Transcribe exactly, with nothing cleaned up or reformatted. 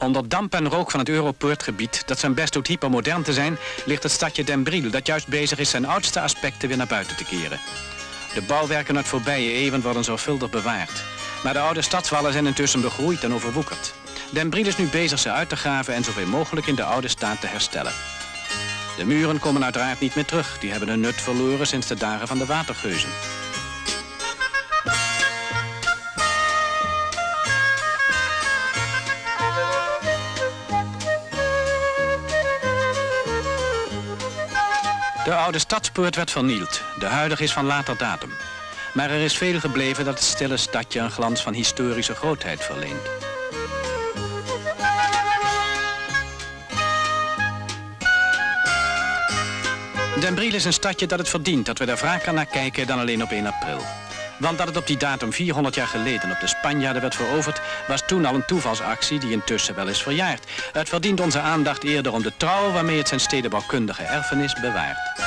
Onder damp en rook van het Europoortgebied, dat zijn best doet hypermodern te zijn, ligt het stadje Den Briel, dat juist bezig is zijn oudste aspecten weer naar buiten te keren. De bouwwerken uit voorbije eeuwen worden zorgvuldig bewaard. Maar de oude stadswallen zijn intussen begroeid en overwoekerd. Den Briel is nu bezig ze uit te graven en zoveel mogelijk in de oude staat te herstellen. De muren komen uiteraard niet meer terug. Die hebben hun nut verloren sinds de dagen van de watergeuzen. De oude stadspoort werd vernield. De huidige is van later datum. Maar er is veel gebleven dat het stille stadje een glans van historische grootheid verleent. Den Briel is een stadje dat het verdient dat we daar vaker naar kijken dan alleen op één april. Want dat het op die datum vierhonderd jaar geleden op de Spanjaarden werd veroverd, was toen al een toevalsactie die intussen wel is verjaard. Het verdient onze aandacht eerder om de trouw waarmee het zijn stedenbouwkundige erfenis bewaart.